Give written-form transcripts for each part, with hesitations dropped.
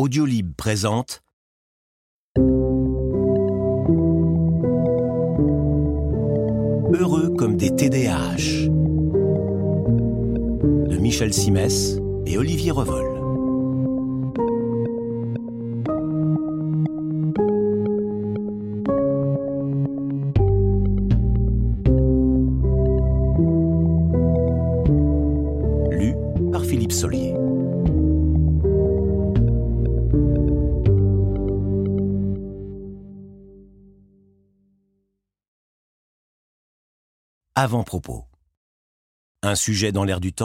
Audiolib présente Heureux comme des TDAH de Michel Simès et Olivier Revol. Lu par Philippe Solier. Avant-propos. Un sujet dans l'air du temps ?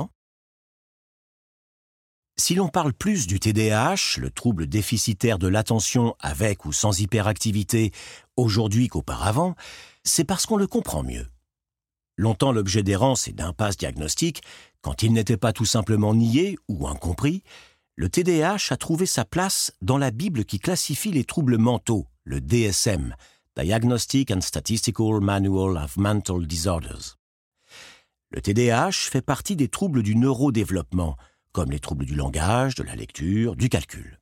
Si l'on parle plus du TDAH, le trouble déficitaire de l'attention avec ou sans hyperactivité, aujourd'hui qu'auparavant, c'est parce qu'on le comprend mieux. Longtemps l'objet d'errance et d'impasse diagnostiques, quand il n'était pas tout simplement nié ou incompris, le TDAH a trouvé sa place dans la Bible qui classifie les troubles mentaux, le DSM, Diagnostic and Statistical Manual of Mental Disorders. Le TDAH fait partie des troubles du neurodéveloppement, comme les troubles du langage, de la lecture, du calcul.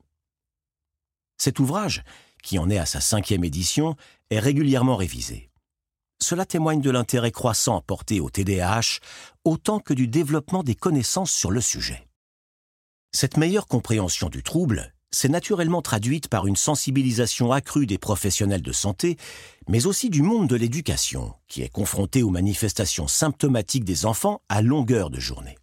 Cet ouvrage, qui en est à sa 5e édition, est régulièrement révisé. Cela témoigne de l'intérêt croissant porté au TDAH, autant que du développement des connaissances sur le sujet. Cette meilleure compréhension du trouble s'est naturellement traduite par une sensibilisation accrue des professionnels de santé, mais aussi du monde de l'éducation, qui est confronté aux manifestations symptomatiques des enfants à longueur de journée.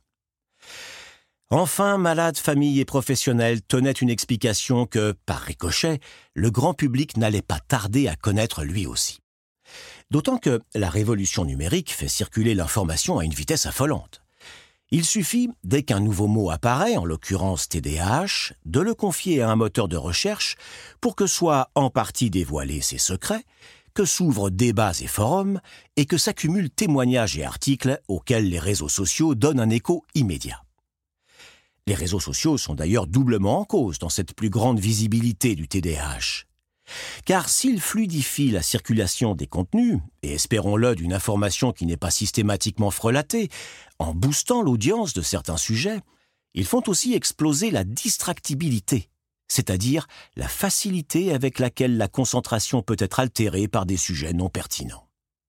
Enfin, malades, familles et professionnels tenaient une explication que, par ricochet, le grand public n'allait pas tarder à connaître lui aussi. D'autant que la révolution numérique fait circuler l'information à une vitesse affolante. Il suffit, dès qu'un nouveau mot apparaît, en l'occurrence TDAH, de le confier à un moteur de recherche pour que soient en partie dévoilés ses secrets, que s'ouvrent débats et forums, et que s'accumulent témoignages et articles auxquels les réseaux sociaux donnent un écho immédiat. Les réseaux sociaux sont d'ailleurs doublement en cause dans cette plus grande visibilité du TDAH. Car s'ils fluidifient la circulation des contenus, et espérons-le d'une information qui n'est pas systématiquement frelatée, en boostant l'audience de certains sujets, ils font aussi exploser la distractibilité, c'est-à-dire la facilité avec laquelle la concentration peut être altérée par des sujets non pertinents.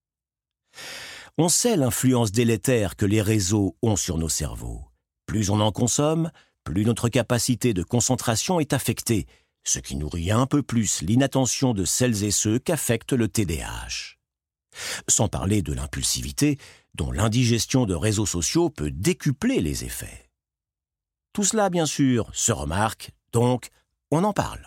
On sait l'influence délétère que les réseaux ont sur nos cerveaux. Plus on en consomme, plus notre capacité de concentration est affectée, ce qui nourrit un peu plus l'inattention de celles et ceux qu'affecte le TDAH. Sans parler de l'impulsivité, dont l'indigestion de réseaux sociaux peut décupler les effets. Tout cela, bien sûr, se remarque, donc on en parle.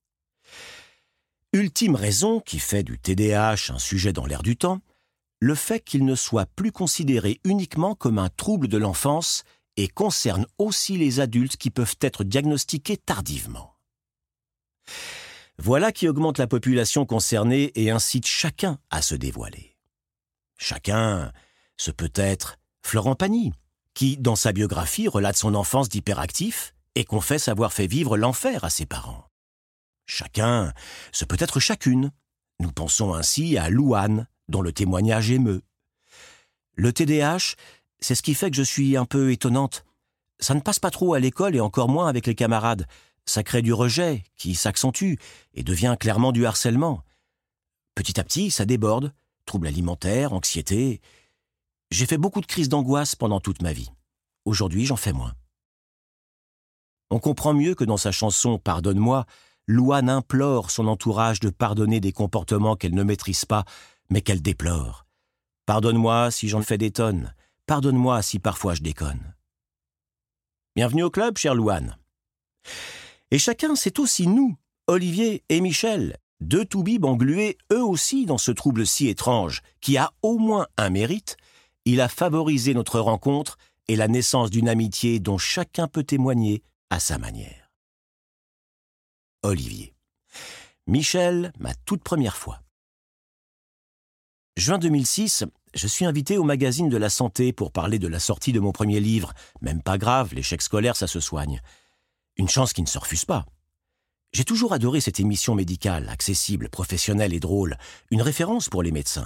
Ultime raison qui fait du TDAH un sujet dans l'air du temps, le fait qu'il ne soit plus considéré uniquement comme un trouble de l'enfance et concerne aussi les adultes qui peuvent être diagnostiqués tardivement. Voilà qui augmente la population concernée et incite chacun à se dévoiler. Chacun, ce peut être Florent Pagny, qui, dans sa biographie, relate son enfance d'hyperactif et confesse avoir fait vivre l'enfer à ses parents. Chacun, ce peut être chacune. Nous pensons ainsi à Louane, dont le témoignage émeut. Le TDAH, c'est ce qui fait que je suis un peu étonnante. Ça ne passe pas trop à l'école et encore moins avec les camarades. Ça crée du rejet qui s'accentue et devient clairement du harcèlement. Petit à petit, ça déborde. Troubles alimentaires, anxiété. J'ai fait beaucoup de crises d'angoisse pendant toute ma vie. Aujourd'hui, j'en fais moins. On comprend mieux que dans sa chanson « Pardonne-moi », Louane implore son entourage de pardonner des comportements qu'elle ne maîtrise pas, mais qu'elle déplore. « Pardonne-moi si j'en fais des tonnes. Pardonne-moi si parfois je déconne. » Bienvenue au club, chère Louane. Et chacun, c'est aussi nous, Olivier et Michel, deux toubibs englués eux aussi dans ce trouble si étrange, qui a au moins un mérite, il a favorisé notre rencontre et la naissance d'une amitié dont chacun peut témoigner à sa manière. Olivier. Michel, ma toute première fois. Juin 2006, je suis invité au magazine de la santé pour parler de la sortie de mon premier livre. Même pas grave, l'échec scolaire, ça se soigne. Une chance qui ne se refuse pas. J'ai toujours adoré cette émission médicale, accessible, professionnelle et drôle, une référence pour les médecins.